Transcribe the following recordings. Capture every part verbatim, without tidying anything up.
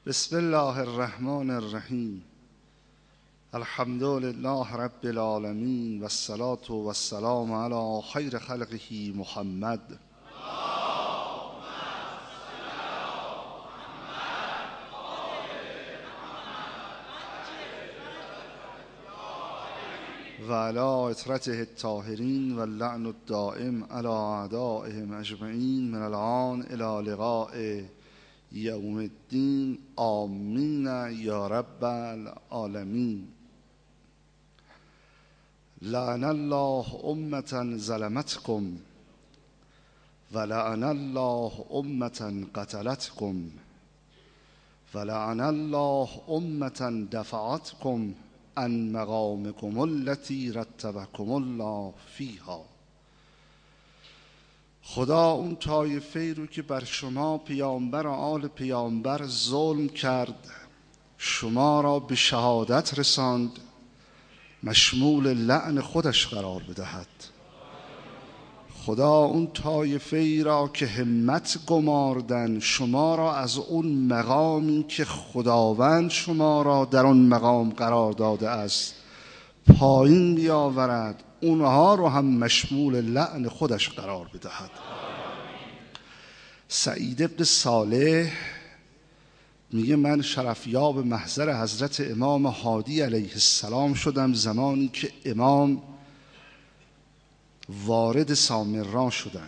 بسم الله الرحمن الرحیم. الحمد لله رب العالمین و الصلاة و السلام علی خیر خلقه محمد. و علی اطرته الطاهرین و اللعن الدائم علی اعدائهم اجمعین من الآن الی لقاء یوم الدین. آمین یا رب العالمین. لعن الله امة ظلمتکم و لعن الله امة قتلتکم و لعن الله امة دفعتکم عن مقامکم التي رتبکم الله فیها. خدا اون طایفه رو که بر شما پیامبر و آل پیامبر ظلم کرد، شما را به شهادت رساند، مشمول لعن خودش قرار بدهد. خدا اون طایفه ای را که همت گماردن، شما را از اون مقامی که خداوند شما را در اون مقام قرار داده است پایین بیاورد، اونها رو هم مشمول لعن خودش قرار بدهد. سعید ابن صالح میگه من شرفیاب محضر حضرت امام هادی علیه السلام شدم زمانی که امام وارد سامرا شدن.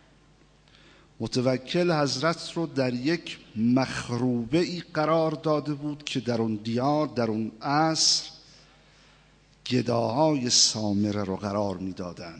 متوکل حضرت رو در یک مخروبه ای قرار داده بود که در اون دیار در اون عصر گداهای سامره رو قرار میدادن.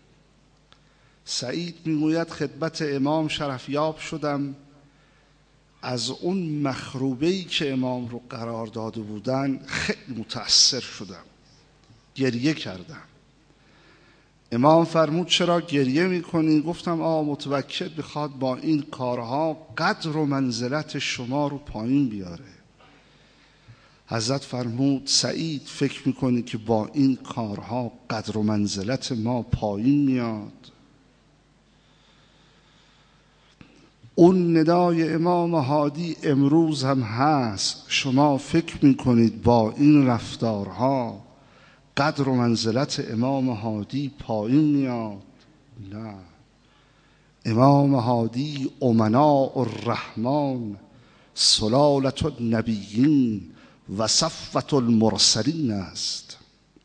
سعید میگوید خدمت امام شرفیاب شدم، از اون مخروبه‌ای که امام رو قرار داده بودن خیلی متأثر شدم، گریه کردم. امام فرمود چرا گریه میکنی؟ گفتم آه متوکل بخواد با این کارها قدر و منزلت شما رو پایین بیاره. حضرت فرمود سعید فکر میکنی که با این کارها قدر و منزلت ما پایین میاد؟ اون ندای امام هادی امروز هم هست. شما فکر میکنید با این رفتارها قدر و منزلت امام هادی پایین میاد؟ نه. امام هادی امناء الرحمن سلالة النبیین و صفوة المرسلین است.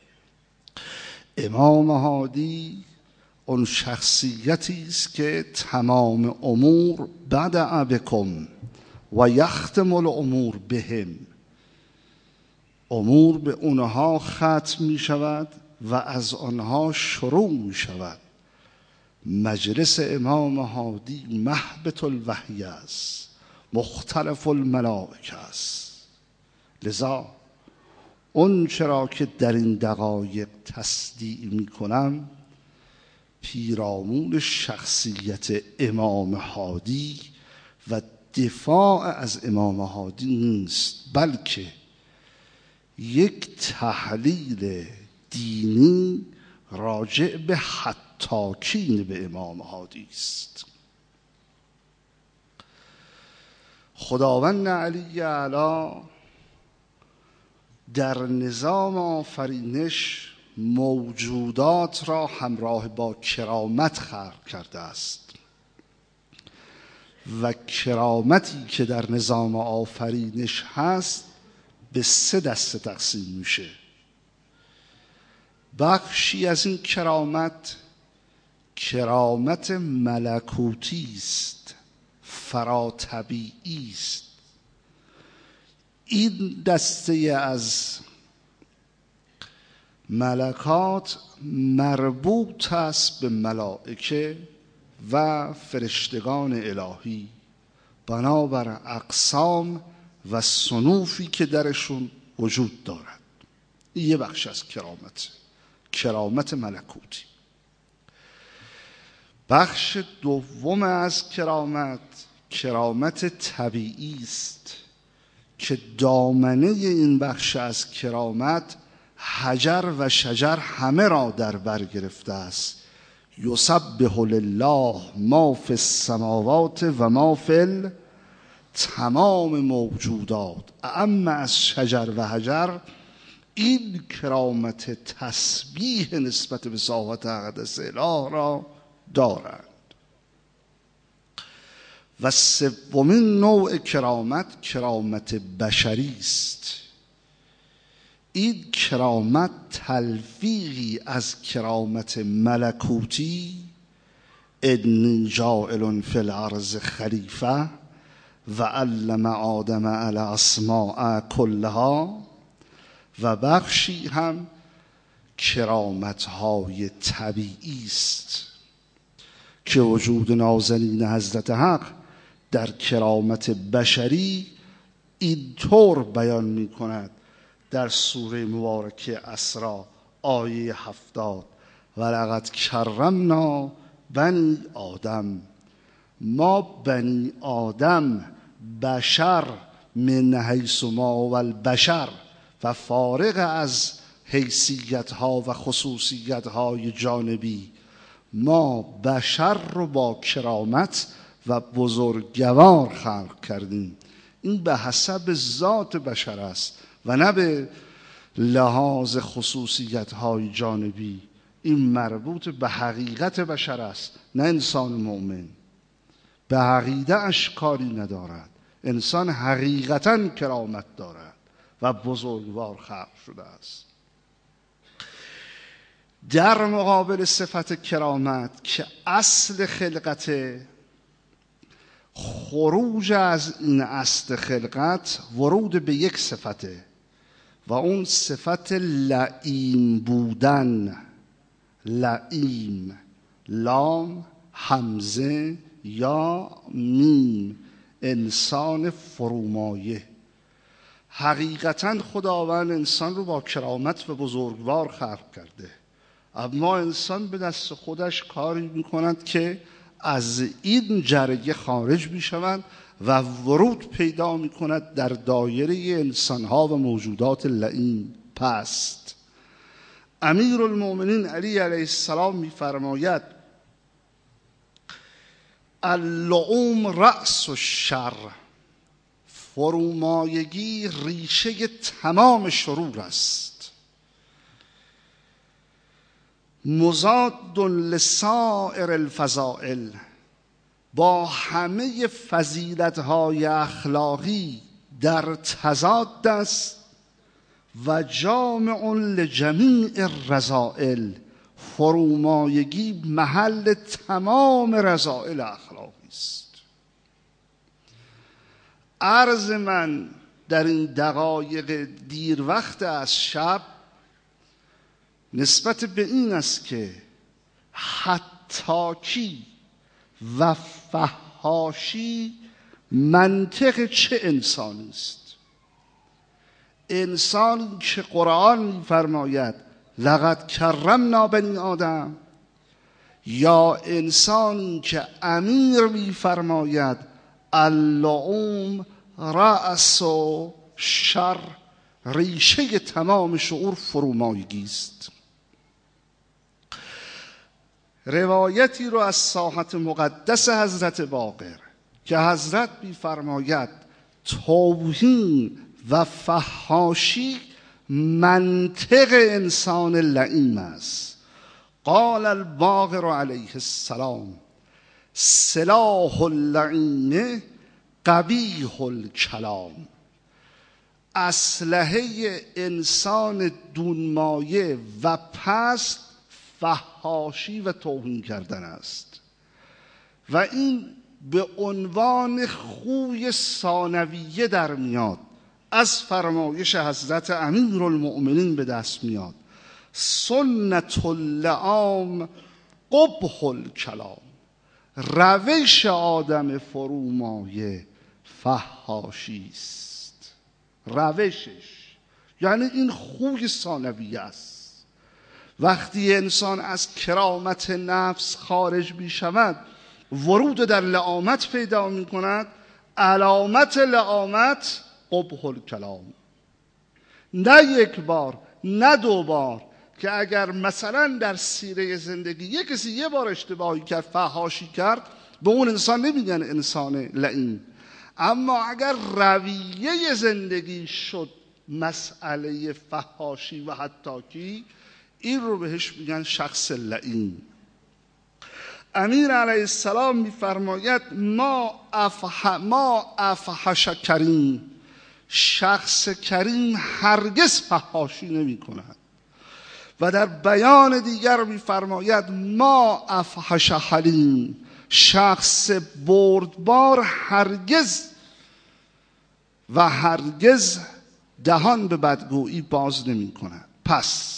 امام هادی اون شخصیتی است که تمام امور بدأ بکم و یختم الامور بهم. امور به اونها ختم می شود و از آنها شروع می شود. مجلس امام هادی محبط الوحی است، مختلف الملائکه است. لذا اون چرا که در این دقایق تصدیع می کنم پیرامون شخصیت امام هادی و دفاع از امام هادی نیست، بلکه یک تحلیل دینی راجع به حطاکین به امام هادی است. خداوند علی اعلی در نظام آفرینش موجودات را همراه با کرامت خلق کرده است و کرامتی که در نظام آفرینش هست به سه دسته تقسیم میشه. بخشی از این کرامت کرامت ملکوتی است، فراتبیعی است. این دسته از ملکات مربوط است به ملائکه و فرشتگان الهی بنابر اقسام و صنوفی که درشون وجود دارد. این یه بخش از کرامت، کرامت ملکوتی. بخش دوم از کرامت کرامت طبیعی است که دامنه این بخش از کرامت حجر و شجر همه را در بر گرفته است. یسبح لله ما فی السماوات و ما فی تمام موجودات اعم از شجر و حجر این کرامت تسبیح نسبت به ذات اقدس اله را دارند. و سومین نوع کرامت کرامت بشری است. این کرامت تلفیقی از کرامت ملکوتی، انی جاعل فی الارض خلیفه و علم آدم الاسماء کلها، و بخشی هم کرامت‌های طبیعی است که وجود نازنین حضرت حق در کرامت بشری اینطور بیان می کند در سوره مبارکه اسراء آیه هفتاد: ولقد کرمنا بنی آدم، ما بنی آدم بشر من حیث ما و البشر و فارغ از حیثیت ها و خصوصیت های جانبی، ما بشر رو با کرامت و بزرگوار خلق کردیم. این به حسب ذات بشر است و نه به لحاظ خصوصیت های جانبی. این مربوط به حقیقت بشر است، نه انسان مؤمن. به عقیده اش کاری ندارد. انسان حقیقتا کرامت دارد و بزرگوار خلق شده است. در مقابل صفت کرامت که اصل خلقت، خروج از این اصل خلقت ورود به یک صفته و اون صفت لئیم بودن. لئیم، لام، همزه یا میم، انسان فرومایه. حقیقتا خداوند انسان رو با کرامت و بزرگوار خلق کرده، اما انسان به دست خودش کاری میکند که از این جریه خارج میشوند و ورود پیدا میکند در دایره انسانها و موجودات لئیم پست. امیر المؤمنین علی علیه السلام میفرماید اللؤم رأس الشر، فرومایگی ریشه تمام شرور است. مضاد لسائر الفضائل، با همه فضیلت‌های اخلاقی در تضاد است. و جامع لجمیع الرذائل، فرومایگی محل تمام رذائل اخلاقی است. عرض من در این دقایق دیر وقت از شب نسبت به این است که حتاکی و فحاشی منطق چه انسانی است. انسانی که قرآن می‌فرماید لقد کرمنا بنی آدم، یا انسانی که امیر می‌فرماید اللؤم رأس شر، ریشه تمام شعور فرومایگی است. روایتی رو از ساحت مقدس حضرت باقر که حضرت می‌فرماید توهین و فحاشی منطق انسان لئیم است. قال الباقر علیه السلام سلاح اللعین قبیح الکلام، اسلحه انسان دونمایه و پست فحاشی و توهین کردن است. و این به عنوان خوی ثانویه در میاد، از فرمایش حضرت امیرالمؤمنین به دست میاد. سنت اللئام قبح الکلام، روش آدم فرومایه فحاشی است. روشش یعنی این خوی ثانویه است. وقتی انسان از کرامت نفس خارج می شود، ورود در لئامت پیدا می کند. علامت لئامت قبح الکلام. نه یک بار نه دو بار، که اگر مثلا در سیره زندگی یک کسی یه بار اشتباهی کرد، فحاشی کرد، به اون انسان نمیگن انسان لئیم. اما اگر رویه زندگی شد مسئله فحاشی و حتاکی، این رو بهش میگن شخص لعین. امیر علیه السلام میفرماید ما افح ما افحش کریم، شخص کریم هرگز فحاشی نمی کند. و در بیان دیگر میفرماید ما افحش حلیم، شخص بردبار هرگز و هرگز دهان به بدگویی باز نمی کند. پس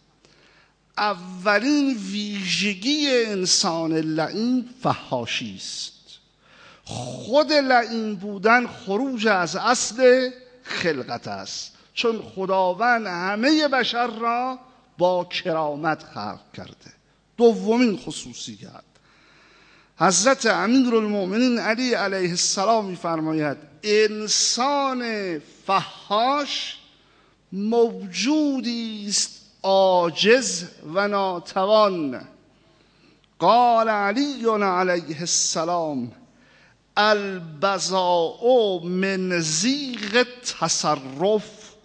اولین ویژگی انسان لعین فحاشی است. خود لعین بودن خروج از اصل خلقت است، چون خداوند همه بشر را با کرامت خلق کرده. دومین خصوصیت، حضرت امیرالمؤمنین علی علیه السلام می‌فرماید انسان فحاش موجودی است عاجز و ناتوان. قال علی علیه السلام البذاء من زیغ تصرف،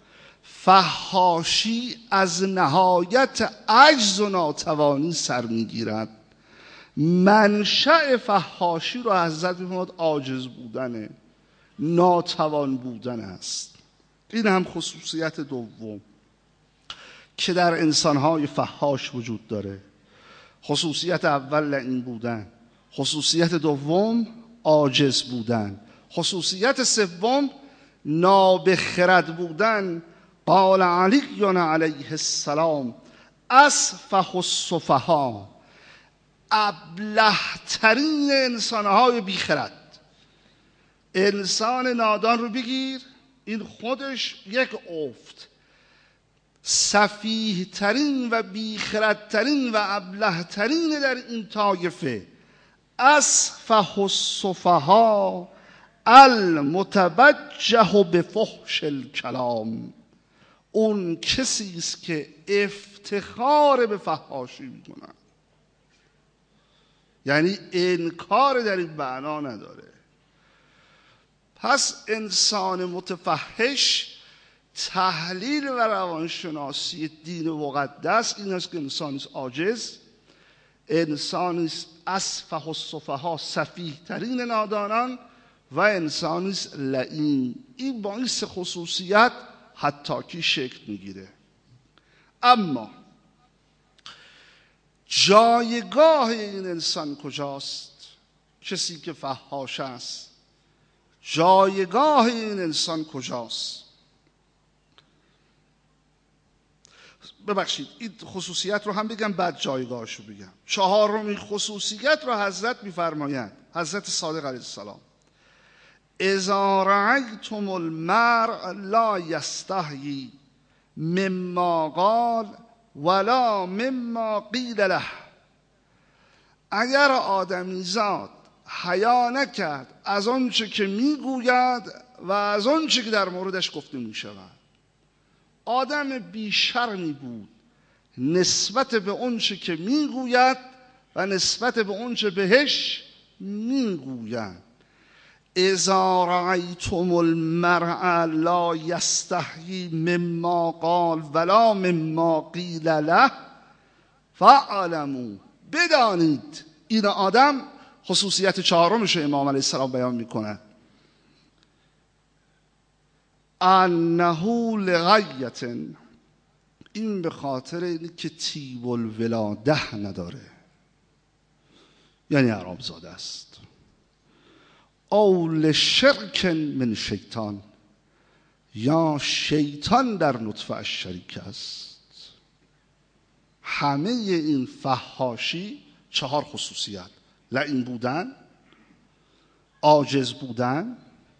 فحاشی از نهایت عجز و ناتوانی سر میگیرد. منشأ فحاشی رو حضرت می‌فرماید عاجز بودنه، ناتوان بودن است. این هم خصوصیت دوم که در انسان‌های فحاش وجود داره. خصوصیت اول لعین بودن، خصوصیت دوم عاجز بودن، خصوصیت سوم نابخرد بودن. قال علی علیه السلام اسفه السفها، ابله‌ترین انسان‌های بیخرد. انسان نادان رو بگیر، این خودش یک افت. سفیه ترین و بیخردترین و ابله ترین در این طایفه اسفه السفها المتبجح بفحش الکلام، اون کسی است که افتخار به فحاشی میکنه، یعنی انکار در این معنا نداره. پس انسان متفحش تحلیل و روانشناسی دین مقدس این است که انسانی است عاجز، انسانی است اسفه السفها سفیه ترین نادانان، و انسانی است لعین. این با این سه خصوصیت حتاکی شکل میگیره. اما جایگاه این انسان کجاست؟ کسی که فحاش است جایگاه این انسان کجاست؟ ببخشید این خصوصیت رو هم بگم بعد جایگاهش رو بگم. چهارمین خصوصیت رو حضرت میفرمایند، حضرت صادق علیه السلام اذا رأیتم المرء لا یستحیی مما قال ولا مما قیل له، اگر آدمیزاد حیا نکرد از آنچه که میگوید و از آنچه که در موردش گفته میشود، آدم بیشرمی بود نسبت به آنچه که میگوید و نسبت به آنچه بهش میگوید. اذا رأیتم المرء لا یستحیی مما قال ولا مما قیل له فاعلموا، بدانید. این آدم خصوصیت چهارمش امام علیه السلام بیان میکنه، انه لغیت، این به خاطر اینه که طیب الولاده نداره، یعنی حرامزاده است. او لشرک من شیطان، یا شیطان در نطفه اش شریک است. همه این فحاشی چهار خصوصیت: لعین بودن، عاجز بودن،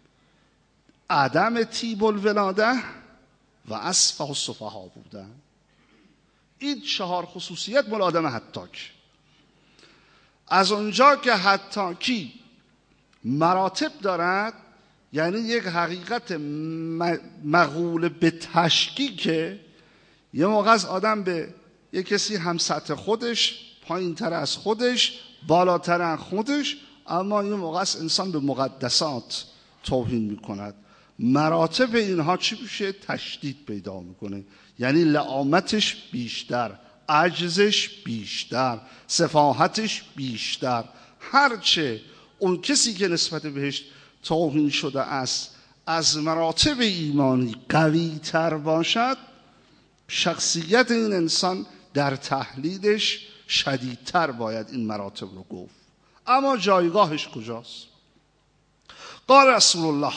عدم طیب الولاده و اسفه السفها بودن. این چهار خصوصیت مال آدم حتاک. از اونجا که حتاکی مراتب دارد، یعنی یک حقیقت مقول به تشکیک، یه موقع از آدم به یک کسی هم سطح خودش، پایین تر از خودش، بالاتر از خودش، اما یه موقع از انسان به مقدسات توهین میکند. مراتب اینها چی میشه؟ تشدید پیدا میکنه، یعنی لعامتش بیشتر، عجزش بیشتر، سفاهتش بیشتر. هرچه اون کسی که نسبت بهش توهین شده است از مراتب ایمانی قوی تر باشد، شخصیت این انسان در تحلیلش شدیدتر باید این مراتب رو گفت. اما جایگاهش کجاست؟ قال رسول الله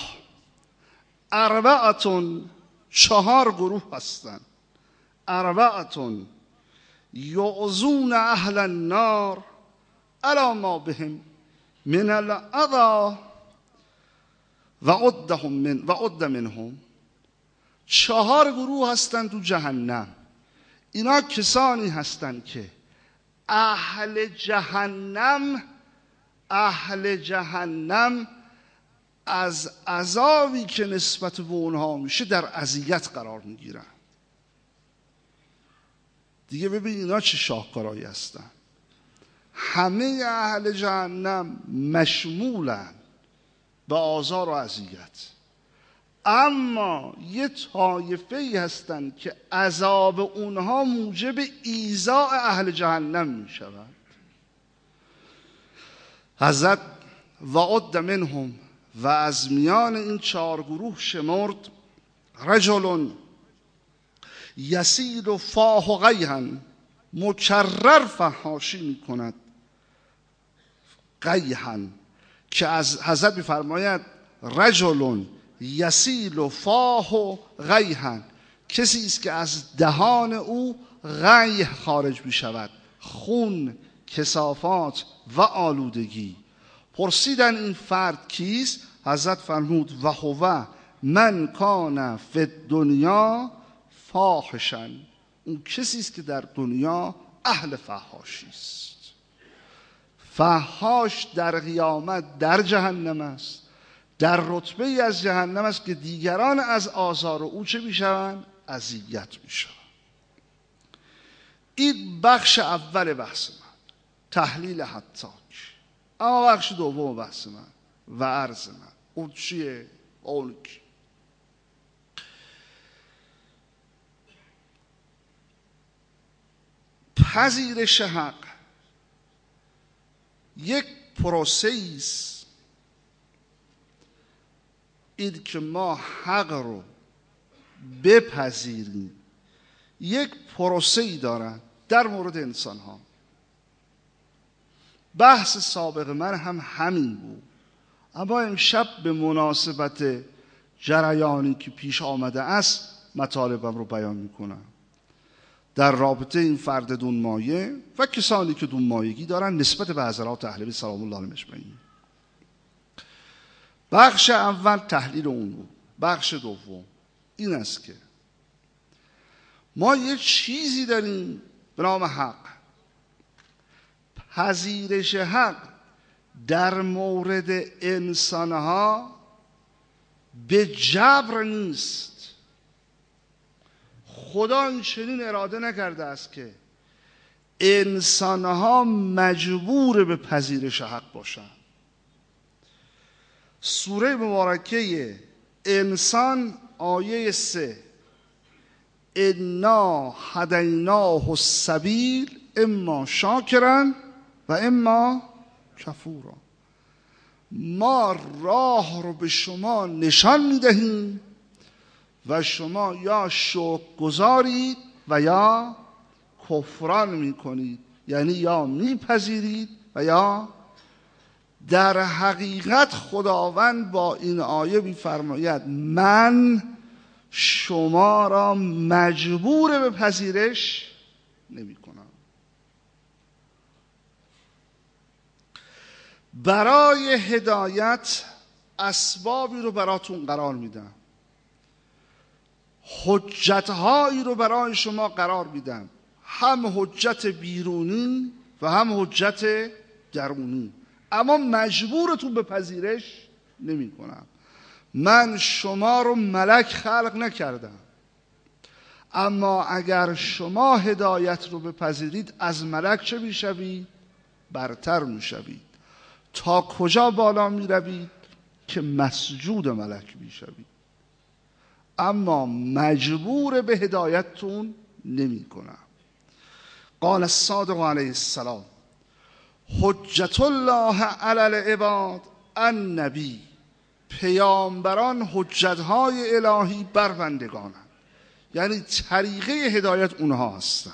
اربعتون، چهار گروه هستند، اربعتون یعظون اهل النار علی ما بهم من الاذی و عدهم من و عد منهم. چهار گروه هستند تو جهنم. اینا کسانی هستند که اهل جهنم اهل جهنم از عذابی که نسبت به اونها میشه در اذیت قرار میگیرن. دیگه ببین اینا چه شاهکارهایی هستن. همه اهل جهنم مشمولن به آزار و اذیت، اما یه طایفه‌ای هستن که عذاب اونها موجب ایذاء اهل جهنم میشود. حضرت و عد منهم، و از میان این چهار گروه شمرد رجل یسیل فاه قیحا، مکرر فحاشی می کند قیحا، که از حضرت می‌فرماید رجل یسیل فاه قیحا، کسی است که از دهان او قیح خارج می شود، خون، کثافات و آلودگی. پرسیدن این فرد کیست؟ حضرت فرمود و هو من کان فی الدنیا فاحشا، اون کسی است که در دنیا اهل فحاشی است. فحاش در قیامت در جهنم است، در رتبه ای از جهنم است که دیگران از آزار او چه میشوند؟ اذیت میشوند. این بخش اول بحث من، تحلیل حتاک. اما بخش دوم بحث من و عرض من اون چیه؟ اون کی؟ پذیرش حق یک پروسه است، این که ما حق رو بپذیریم یک پروسه ای دارن در مورد انسان ها. بحث سابق من هم همین بود، اما امشب به مناسبت جریانی که پیش آمده است مطالبم رو بیان میکنم در رابطه این فرد دون مایه و کسانی که دون مایگی دارن نسبت به حضرات اهل بیت سلام الله علیهم اجمعین. بخش اول تحلیل اون بود. بخش دوم این است که ما یه چیزی داریم به نام حق. پذیرش حق در مورد انسانها به جبر نیست. خدا این چنین اراده نکرده است که انسانها مجبور به پذیرش حق باشند. سوره مبارکه انسان آیه سه، انا هدیناه السبیل اما شاکرا و اما کفورا، ما راه رو به شما نشان میدهیم و شما یا شکر گزارید و یا کفران میکنید، یعنی یا میپذیرید و یا. در حقیقت خداوند با این آیه میفرماید من شما را مجبور به پذیرش نمی کنم. برای هدایت اسبابی رو براتون قرار میدم، حجتهایی رو برای شما قرار میدم، هم حجت بیرونی و هم حجت درونی، اما مجبورتون به پذیرش نمی کنم. من شما رو ملک خلق نکردم، اما اگر شما هدایت رو بپذیرید از ملک چه میشوید؟ برتر میشوید. تا کجا بالا میروید؟ که مسجود ملک میشوی، اما مجبور به هدایتتون نمی کنم. قال الصادق علیه السلام حجت الله علی العباد النبی، پیامبران حجتهای الهی بر بندگانند، یعنی طریقه هدایت اونها هستند.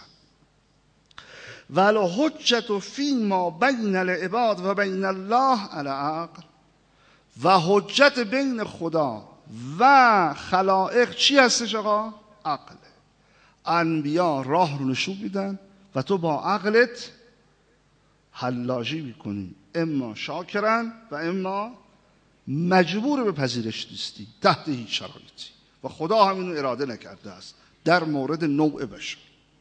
ولو حجت فی ما بین العباد و بین الله علی عقل، و حجت بین خدا و خلائق چی هستش آقا؟ عقله. انبیا راه رو نشون میدن و تو با عقلت حلاجی میکنی، اما شاکرن و اما مجبور به پذیرش نیستی تحت هیچ شرایطی، و خدا همینو اراده نکرده است در مورد نوع بشر.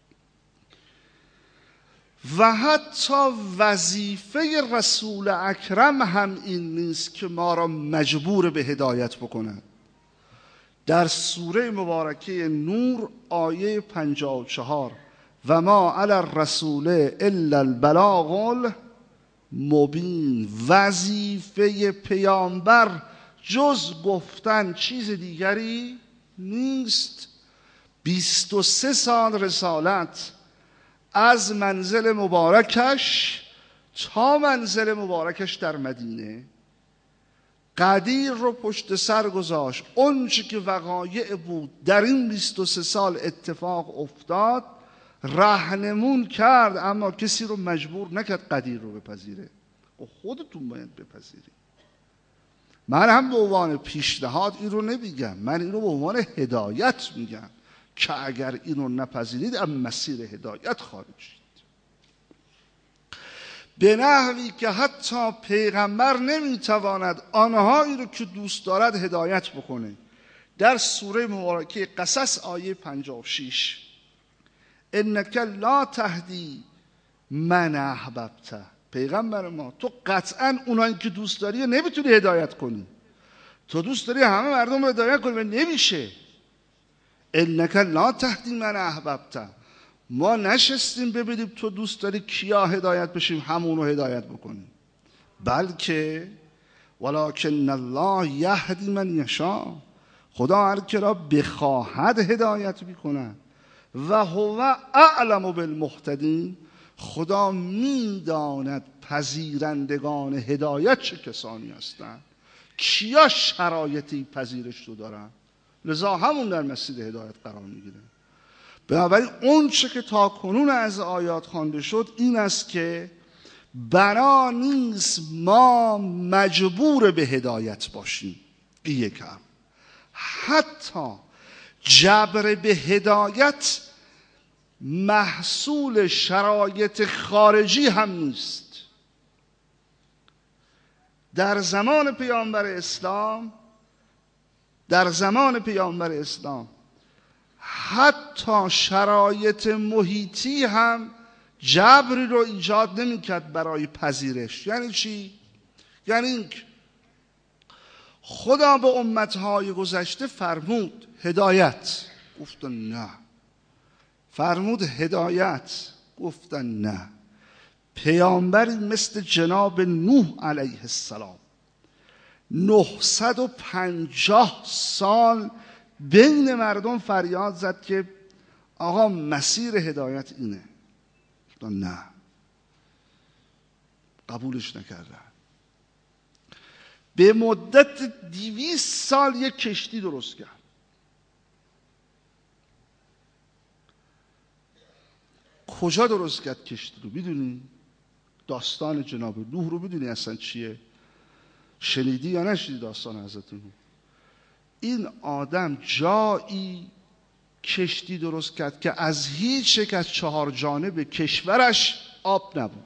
و حتی وظیفه رسول اکرم هم این نیست که ما را مجبور به هدایت بکنه. در سوره مبارکه نور آیه پنجاه و چهار و ما علی الرسول الا البلاغ المبین، وظیفه پیامبر جز گفتن چیز دیگری نیست. بیست و سه سال رسالت از منزل مبارکش تا منزل مبارکش در مدینه، قدیر رو پشت سر گذاشت. اون چی که وقایع بود در این بیست و سه سال اتفاق افتاد، رهنمون کرد، اما کسی رو مجبور نکرد قدیر رو بپذیره. و خودتون باید بپذیرید. من هم به عنوان پیشنهاد این رو نمیگم، من این رو به عنوان هدایت میگم که اگر این رو نپذیرید از مسیر هدایت خارج شید. به نحوی که حتی پیغمبر نمیتواند آنهایی رو که دوست دارد هدایت بکنه. در سوره مبارکه قصص آیه پنجاه و شش انک لا تهدی من احببت، پیغمبر ما تو قطعا اونایی که دوست داری نمیتونی هدایت کنی. تو دوست داری همه مردم رو هدایت کنی و نمیشه. انک لا تهدی من احببت، ما نشستیم ببینیم تو دوست داری کیا هدایت بشیم همون رو هدایت بکنیم، بلکه ولکن الله یهدی من یشاء، خدا هر کی را بخواهد هدایت میکنه. و هو اعلم بالمهتدین، خدا میداند پذیرندگان هدایت چه کسانی هستند، کیا شرایطی پذیرش رو دارن، لذا همون در مسیر هدایت قرار میگیره. بنابراین اون چه که تا کنون از آیات خوانده شد این است که بنا نیست ما مجبور به هدایت باشیم. این یکم. حتی جبر به هدایت محصول شرایط خارجی هم نیست. در زمان پیامبر اسلام در زمان پیامبر اسلام حتی شرایط محیطی هم جبری رو ایجاد نمی‌کرد برای پذیرش. یعنی چی؟ یعنی اینکه خدا به امتهای گذشته فرمود هدایت، گفتن نه. فرمود هدایت، گفتن نه. پیامبری مثل جناب نوح علیه السلام نهصد و پنجاه سال بین مردم فریاد زد که آقا مسیر هدایت اینه، گفتن نه، قبولش نکردن. به مدت دویست سال یک کشتی درست کرد. کجا درست کرد کشتی رو میدونی؟ داستان جناب نوح رو میدونی اصلا چیه؟ شنیدی یا نشنیدی داستان حضرت نوح؟ این آدم جایی کشتی درست کرد که از هیچ یک از چهار جانب کشورش آب نبود.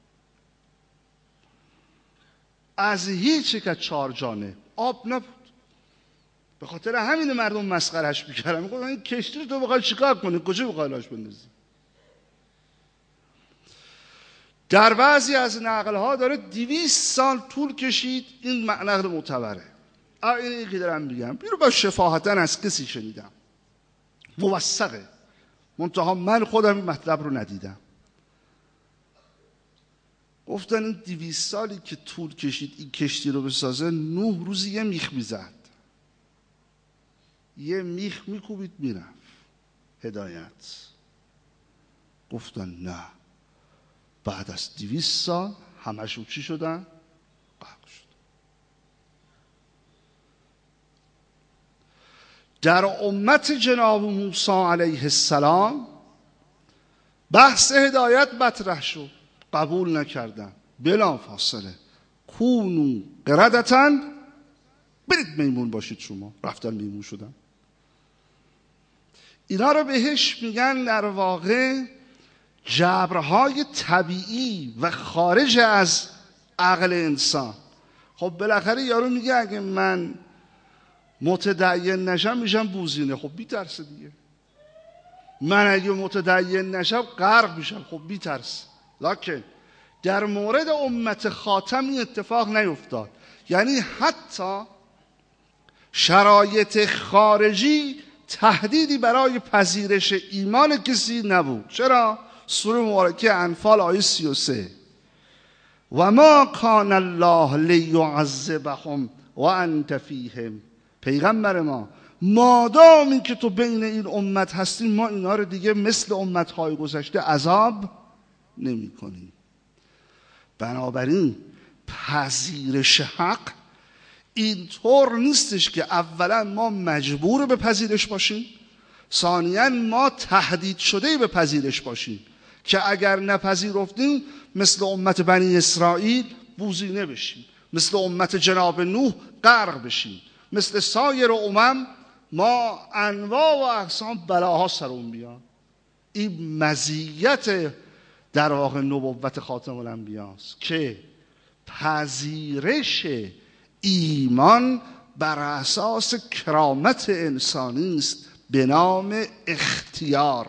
از هیچ یک از چهار جانب آب نبود. به خاطر همین مردم مسخرهش میکردن، میگفتن این کشتی رو تو بخوای چیکار کنی؟ کجا بخوای لاش بندازی؟ در بعضی از نقل‌ها داره دویست سال طول کشید. این نقل معتبره. اینی که دارم میگم اینو با شفاهتاً از کسی شنیدم، موثقه، منتها من خودم این مطلب رو ندیدم. گفتن این دویست سالی که طول کشید این کشتی رو بسازه، نوح روزی یه میخ میزد، یه میخ میکوبید میرفت هدایت. گفتن نه، بعد از دویست سال همشون چی شدن؟ غرق شد. در امت جناب موسی علیه السلام بحث هدایت مطرح شد، قبول نکردن. بلا فاصله کونو قردتن، برید میمون باشید شما، رفتن میمون شدن. اینا رو بهش میگن در واقع جبرهای طبیعی و خارج از عقل انسان. خب بالاخره یارو میگه اگه من متدین نشم میشم بوزینه، خب بی‌ترسه دیگه. من اگه متدین نشم غرق میشم، خب بی‌ترسه. لکن در مورد امت خاتم این اتفاق نیفتاد. یعنی حتی شرایط خارجی تهدیدی برای پذیرش ایمان کسی نبود. چرا؟ سوره مبارکه انفال آیه سی و سه، و ما کان الله لیعذبهم و انت فیهم. پیغمبر ما، مادامی که تو بین این امت هستی، ما اینا رو دیگه مثل امتهای گذشته عذاب نمی کنیم. بنابراین پذیرش حق اینطور نیستش که اولا ما مجبور به پذیرش باشیم، ثانیاً ما تهدید شده به پذیرش باشیم که اگر نپذیرفتیم مثل امت بنی اسرائیل بوزینه بشیم، مثل امت جناب نوح غرق بشیم، مثل سایر امم ما انواع و اقسام بلاها سرمون بیاد. این مزیت در واقع نبوت خاتم الانبیا است که پذیرش ایمان بر اساس کرامت انسانی است به نام اختیار.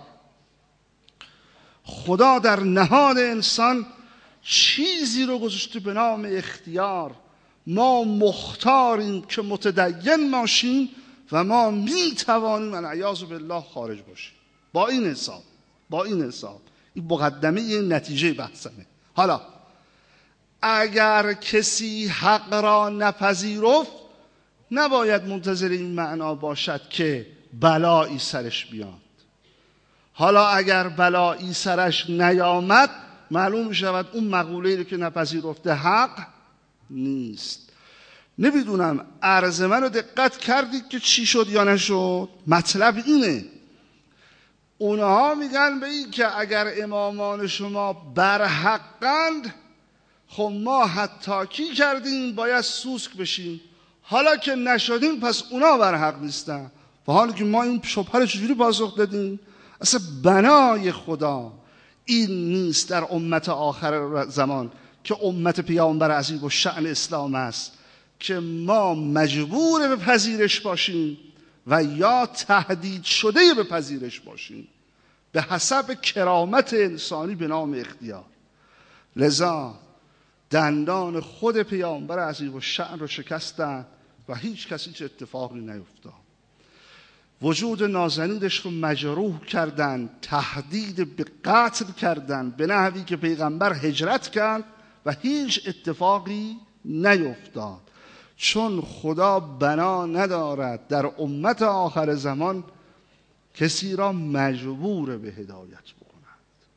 خدا در نهاد انسان چیزی رو گذاشته به نام اختیار. ما مختاریم که متدین باشیم و ما می توانیم العیاذ بالله خارج باشیم. با این حساب با این حساب این مقدمه این نتیجه بحثمه. حالا اگر کسی حق را نپذیرفت، نباید منتظر این معنا باشد که بلایی سرش بیاد. حالا اگر بلایی سرش نیامد، معلوم می شود اون مقوله‌ای رو که نپذیرفته حق نیست. نمیدونم عرض من رو دقت کردید که چی شد یا نشد؟ مطلب اینه، اونها میگن به این که اگر امامان شما برحقند، خب ما حتاکی کردیم باید سوسک بشیم، حالا که نشدیم پس اونا برحق نیستن. و حالا که ما این شبهه رو چجوری پاسخ دادیم؟ اصلا بنای خدا این نیست در امت آخر زمان که امت پیامبر عظیم و شأن اسلام است که ما مجبور به پذیرش باشیم و یا تهدید شده به پذیرش باشیم به حسب کرامت انسانی به نام اختیار. لذا دندان خود پیامبر عظیم و شأن رو شکستن و هیچ کسی چه اتفاقی نیفتاد. وجود نازنینش رو مجروح کردن، تهدید به قتل کردن به نحوی که پیغمبر هجرت کرد و هیچ اتفاقی نیفتاد. چون خدا بنا ندارد در امت آخر زمان کسی را مجبور به هدایت بکند.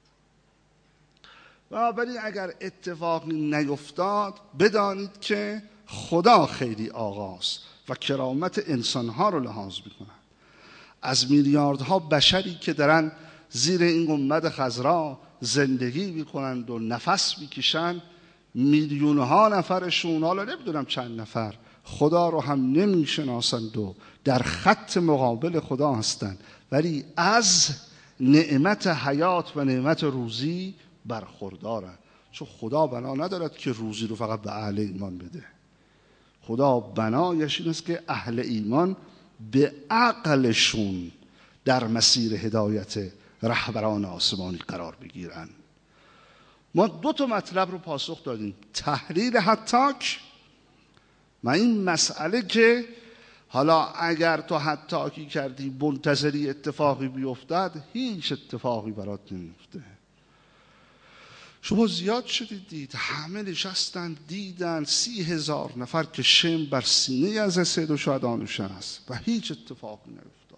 بنابراین اگر اتفاقی نیفتاد، بدانید که خدا خیلی آغاست و کرامت انسانها رو لحاظ میکند. از میلیاردها بشری که دارن زیر این گنبد خضرا زندگی میکنند و نفس میکشند، میلیونها نفرشون، حالا نمیدونم چند نفر، خدا رو هم نمیشناسند و در خط مقابل خدا هستند، ولی از نعمت حیات و نعمت روزی برخوردارند. چون خدا بنا ندارد که روزی رو فقط به اهل ایمان بده. خدا بنایش این است که اهل ایمان به عقلشون در مسیر هدایت رهبران آسمانی قرار بگیرن. ما دو تا مطلب رو پاسخ دادیم. تحلیل حتاک و این مسئله که حالا اگر تو حتاکی کردی منتظری اتفاقی بیفتد، هیچ اتفاقی برات نمیفته. شما زیاد شدید دید، همه نشستن دیدن سی هزار نفر که شم بر سینه از سید و شادانوش است و هیچ اتفاقی نیفتاد.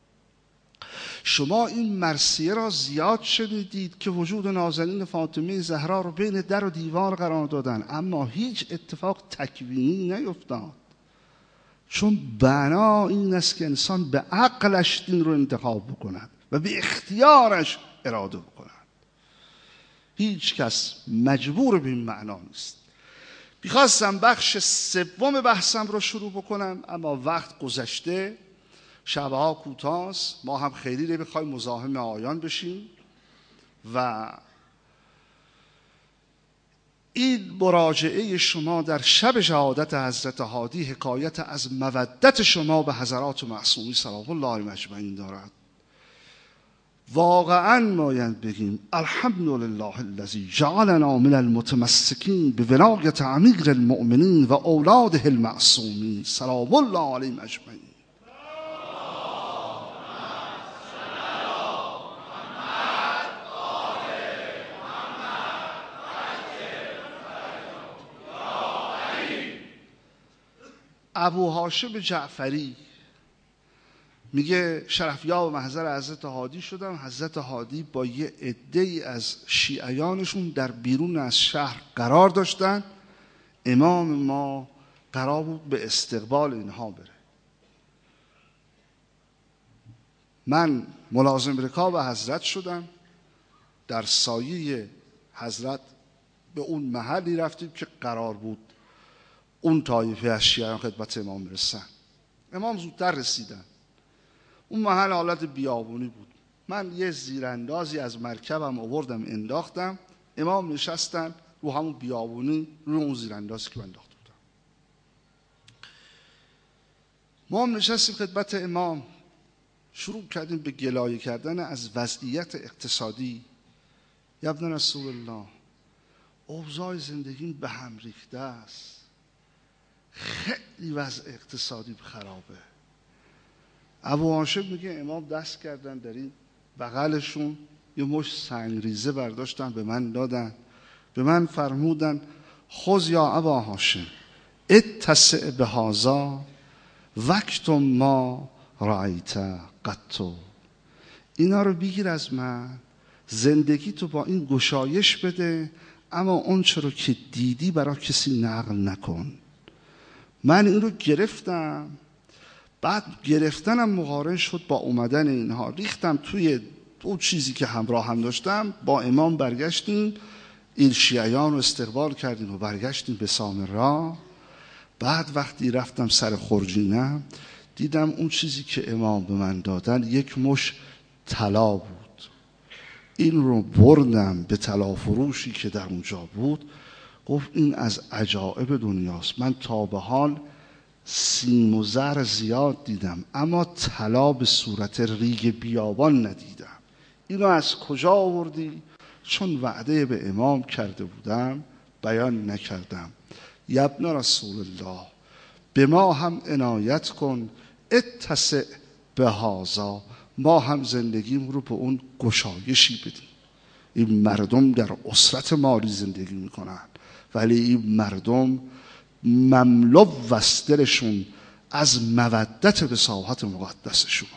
شما این مرثیه را زیاد شنیدید که وجود نازنین فاطمه زهرا رو بین در و دیوار قرار دادن، اما هیچ اتفاق تکوینی نیفتاد، چون بنا این است که انسان به عقلش دین رو انتخاب بکند و به اختیارش اراده بکند. هیچ کس مجبور به این معنا نیست. میخواستم بخش سوم بحثم رو شروع بکنم، اما وقت گذشته، شبها کوتاست، ما هم خیلی نمیخوایم مزاحم آیان بشیم و این مراجعه شما در شب شهادت حضرت هادی حکایت از مودت شما به حضرات معصومین سلام الله علیهم اجمعین دارد. واقعا باید بگیم الحمدلله الذی جعلنا من المتمسکین بولایت امیر المؤمنین و اولاده المعصومین سلام الله علیهم اجمعین. ابو هاشم جعفری میگه شرفیاب محضر حضرت هادی شدم، حضرت هادی با یه عده‌ای از شیعیانشون در بیرون از شهر قرار داشتن، امام ما قرار بود به استقبال اینها بره. من ملازم رکاب حضرت شدم، در سایه حضرت به اون محلی رفتیم که قرار بود اون طایفه از شیعیان خدمت امام برسن. امام زودتر رسیدن. اون محل حالت بیابونی بود. من یه زیراندازی از مرکبم آوردم انداختم، امام نشستن رو همون بیابونی، رو اون زیراندازی که من انداخته بودم. ما هم نشستیم خدمت امام، شروع کردیم به گلایه کردن از وضعیت اقتصادی. یا ابن رسول الله، اوضاع زندگی به هم ریخته است، خیلی وضع اقتصادی خرابه. ابو هاشم میگه امام دست کردن در این بغلشون یه مش سنگریزه برداشتن به من دادن، به من فرمودن خذ یا ابا هاشم اتسع بهذا وقت ما رأیت قط. اینا رو بگیر از من، زندگی تو با این گشایش بده، اما اون چرا که دیدی برای کسی نقل نکن. من این رو گرفتم، بعد گرفتنم مقارن شد با اومدن اینها، ریختم توی اون چیزی که همراه هم داشتم، با امام برگشتیم، این شیعیان رو استقبال کردیم و برگشتیم به سامرا. بعد وقتی رفتم سر خرجینم دیدم اون چیزی که امام به من دادن یک مش طلا بود. این رو بردم به طلا فروشی که در اونجا بود، گفت این از عجائب دنیاست، من تا به حال سیم و زر زیاد دیدم اما طلا به صورت ریگ بیابان ندیدم. اینو از کجا آوردی؟ چون وعده به امام کرده بودم بیان نکردم. یبن رسول الله، به ما هم عنایت کن، اتسع بهذا، ما هم زندگیم رو به اون گشایشی بدیم. این مردم در اسرت مالی زندگی میکنن، ولی این مردم مملو وسترشون از مودت به ساحت مقدس شما.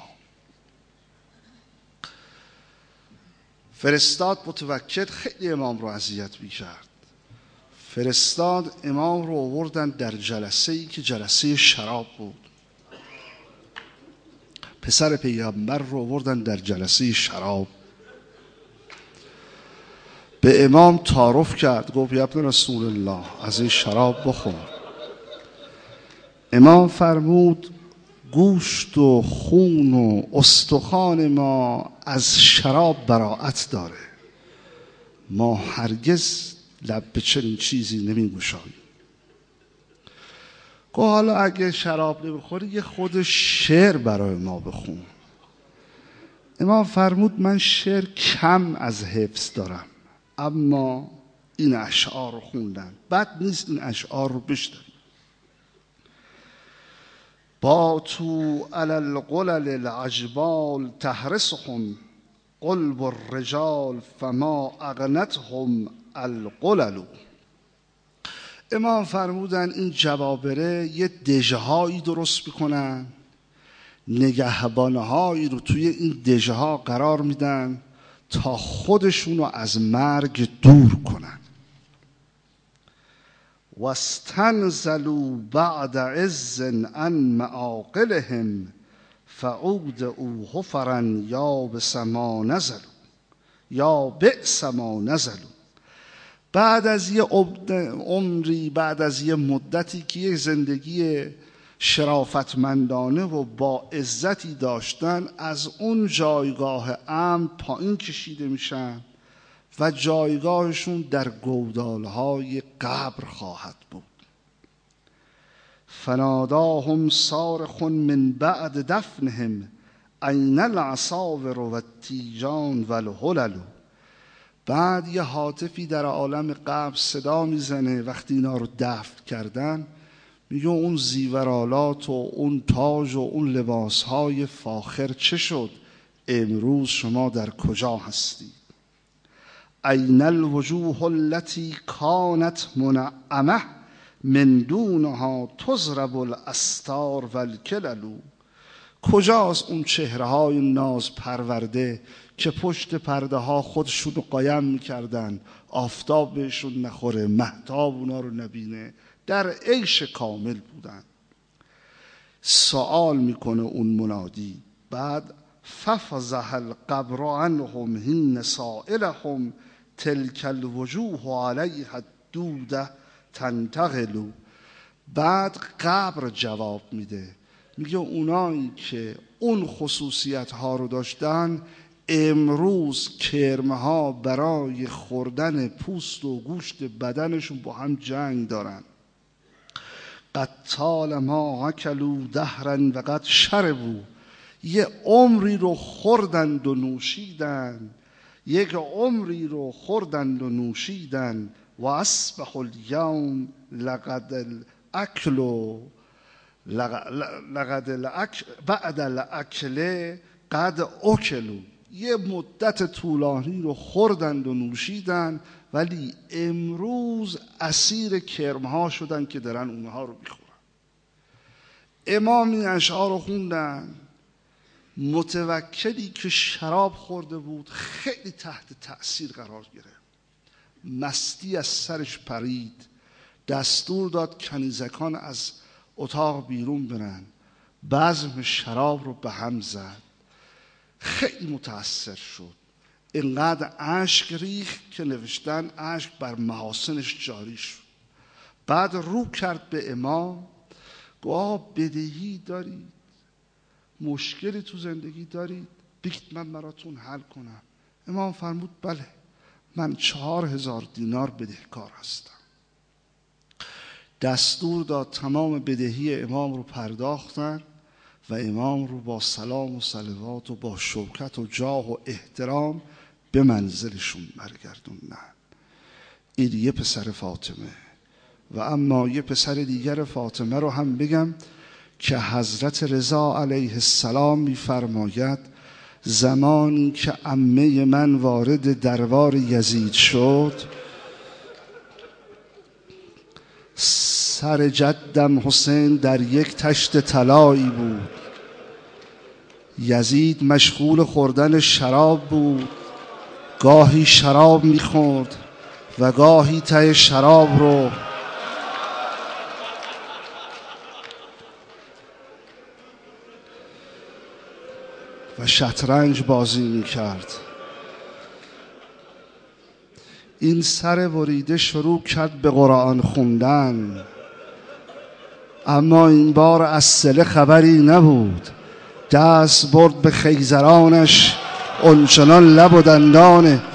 فرستاد متوکل خیلی امام رو اذیت میکرد. فرستاد امام رو آوردن در جلسه ای که جلسه شراب بود. پسر پیغمبر رو آوردن در جلسه شراب. به امام تعارف کرد، گفت یا ابن رسول الله از این شراب بخور. امام فرمود گوشت و خون و استخوان ما از شراب براءت داره، ما هرگز لب به چنین چیزی نمی گشاییم. گفت حالا اگه شراب نمیخوری یه خود شعر برای ما بخون. امام فرمود من شعر کم از حفظ دارم، اما این اشعار رو خوندن، بد نیست این اشعار رو بشنوید. باتوا علی القلل العجبال تحرسهم قلب الرجال فما اغنتهم القلل. امام فرمودن این جبابره یه دژه‌هایی درست میکنن، نگهبانهایی رو توی این دژها قرار میدن تا خودشونو از مرگ دور کنن. واستنزلوا بعد عز عن معاقلهم فعود او حفرا یا بئس ما نزلوا یا بئس ما نزلوا. بعد از یه عمری، بعد از یه مدتی که یه زندگی شرافتمندانه و با عزتی داشتن، از اون جایگاه امن پایین کشیده میشن و جایگاهشون در گودالهای قبر خواهد بود. فناداهم صارخ من بعد دفنهم این العصاور و التیجان و الحلل. بعد یه هاتفی در عالم قبر صدا میزنه وقتی اینا رو دفن کردن، میگه اون زیورالات و اون تاج و اون لباسهای فاخر چه شد؟ امروز شما در کجا هستید؟ این الوجوه التي كانت منعمه من دونها تضرب الاستار و الکلل. کجاست اون چهره های ناز پرورده که پشت پرده ها خودشون رو قایم میکردن، آفتاب بهشون نخوره، مهتاب اونا رو نبینه، در عیش کامل بودن. سوال میکنه اون منادی بعد، ففزح القبر عنهم حین سائلهم تلک الوجوه علیها الدوده تنتقل. بعد قبر جواب میده، میگه اونایی که اون خصوصیت ها رو داشتن امروز کرمه ها برای خوردن پوست و گوشت بدنشون با هم جنگ دارن. قد طال ما اکلوا دهرا و قد شربوا. یه عمری رو خوردند و نوشیدن، یک عمری رو خوردند و نوشیدن. و اصبح الیوم لقد الاکل لقد الاکل بعد الاکل قد اکلوا. یه مدت طولانی رو خوردند و نوشیدن ولی امروز اسیر کرمها شدن که دارن اونها رو میخورن. امام این اشعار رو خوندن، متوکلی که شراب خورده بود خیلی تحت تأثیر قرار گرفت، مستی از سرش پرید، دستور داد کنیزکان از اتاق بیرون برن، بزم شراب رو به هم زد، خیلی متأثر شد، اینقدر اشک ریخت که نوشتن اشک بر محاسنش جاری شد. بعد رو کرد به امام، گفت بدهی دارید، مشکلی تو زندگی دارید، بگید من براتون حل کنم. امام فرمود بله، من چهار هزار دینار بدهکار هستم. دستور داد تمام بدهی امام رو پرداختن و امام رو با سلام و صلوات و با شوکت و جاه و احترام به منزلشون برگردوندن. این یه پسر فاطمه. و اما یه پسر دیگر فاطمه رو هم بگم که حضرت رضا علیه السلام می‌فرماید زمانی که عمه من وارد دربار یزید شد، سر جدم حسین در یک تشت طلایی بود، یزید مشغول خوردن شراب بود، گاهی شراب میخورد و گاهی ته شراب رو و شطرنج بازی میکرد. این سر بریده شروع کرد به قرآن خوندن، اما این بار از صله خبری نبود. دست برد به خیزرانش، اونچنان لب و دندان